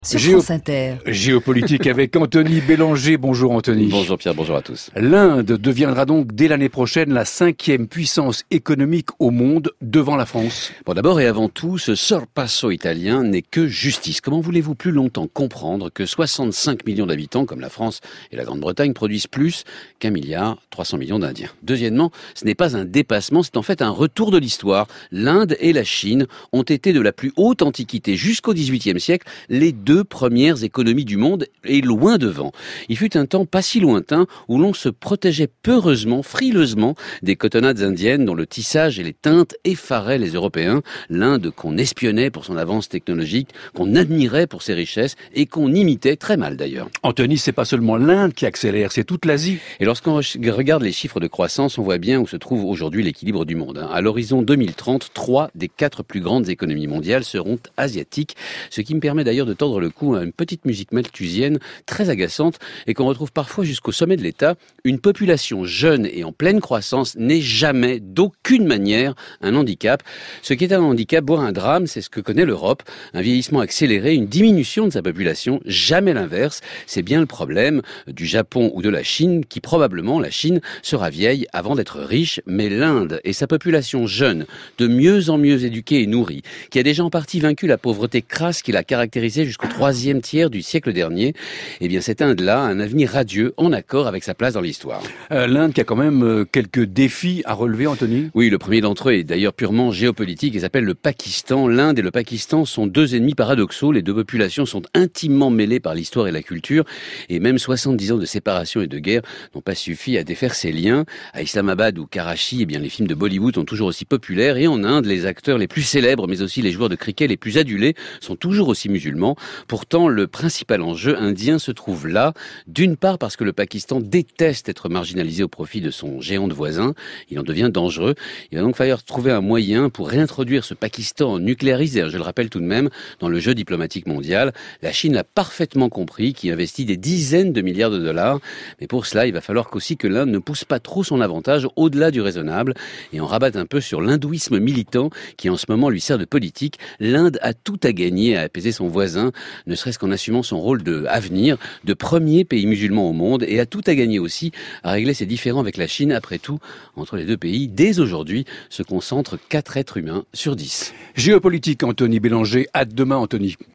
Sur France Inter. Géopolitique avec Anthony Bélanger. Bonjour Anthony. Bonjour Pierre, bonjour à tous. L'Inde deviendra donc dès l'année prochaine la 5e puissance économique au monde devant la France. Bon, d'abord et avant tout, ce sorpasso italien n'est que justice. Comment voulez-vous plus longtemps comprendre que 65 millions d'habitants, comme la France et la Grande-Bretagne, produisent plus qu'1,3 milliard d'Indiens? Deuxièmement, ce n'est pas un dépassement, c'est en fait un retour de l'histoire. L'Inde et la Chine ont été de la plus haute antiquité jusqu'au XVIIIe siècle les deux premières économies du monde et loin devant. Il fut un temps pas si lointain où l'on se protégeait peureusement, frileusement des cotonnades indiennes dont le tissage et les teintes effaraient les Européens. L'Inde qu'on espionnait pour son avance technologique, qu'on admirait pour ses richesses et qu'on imitait très mal d'ailleurs. Anthony, c'est pas seulement l'Inde qui accélère, c'est toute l'Asie. Et lorsqu'on regarde les chiffres de croissance, on voit bien où se trouve aujourd'hui l'équilibre du monde. À l'horizon 2030, 3 des 4 plus grandes économies mondiales seront asiatiques, ce qui me permet d'ailleurs de tordre le cou à une petite musique malthusienne très agaçante et qu'on retrouve parfois jusqu'au sommet de l'État. Une population jeune et en pleine croissance n'est jamais, d'aucune manière, un handicap. Ce qui est un handicap, voire un drame, c'est ce que connaît l'Europe. Un vieillissement accéléré, une diminution de sa population, jamais l'inverse. C'est bien le problème du Japon ou de la Chine, qui probablement, la Chine, sera vieille avant d'être riche. Mais l'Inde et sa population jeune, de mieux en mieux éduquée et nourrie, qui a déjà en partie vaincu la pauvreté crasse qui l'a caractérisée jusqu'au 3e tiers du siècle dernier, eh bien cette Inde-là a un avenir radieux en accord avec sa place dans l'histoire. L'Inde qui a quand même quelques défis à relever, Anthony. Oui, le premier d'entre eux est d'ailleurs purement géopolitique et s'appelle le Pakistan. L'Inde et le Pakistan sont deux ennemis paradoxaux. Les deux populations sont intimement mêlées par l'histoire et la culture et même 70 ans de séparation et de guerre n'ont pas suffi à défaire ces liens. À Islamabad ou Karachi, eh bien les films de Bollywood sont toujours aussi populaires et en Inde, les acteurs les plus célèbres mais aussi les joueurs de cricket les plus adulés sont toujours aussi musulmans. Pourtant, le principal enjeu indien se trouve là, d'une part parce que le Pakistan déteste être marginalisé au profit de son géant de voisin, il en devient dangereux. Il va donc falloir trouver un moyen pour réintroduire ce Pakistan nucléarisé, je le rappelle tout de même, dans le jeu diplomatique mondial. La Chine l'a parfaitement compris, qui investit des dizaines de milliards de dollars, mais pour cela, il va falloir qu'aussi que l'Inde ne pousse pas trop son avantage au-delà du raisonnable et en rabatte un peu sur l'hindouisme militant qui en ce moment lui sert de politique. L'Inde a tout à gagner à apaiser son voisin, ne serait-ce qu'en assumant son rôle d'avenir, de premier pays musulman au monde, et a tout à gagner aussi à régler ses différends avec la Chine. Après tout, entre les deux pays, dès aujourd'hui, se concentrent 4 êtres humains sur 10. Géopolitique, Anthony Bélanger. À demain, Anthony.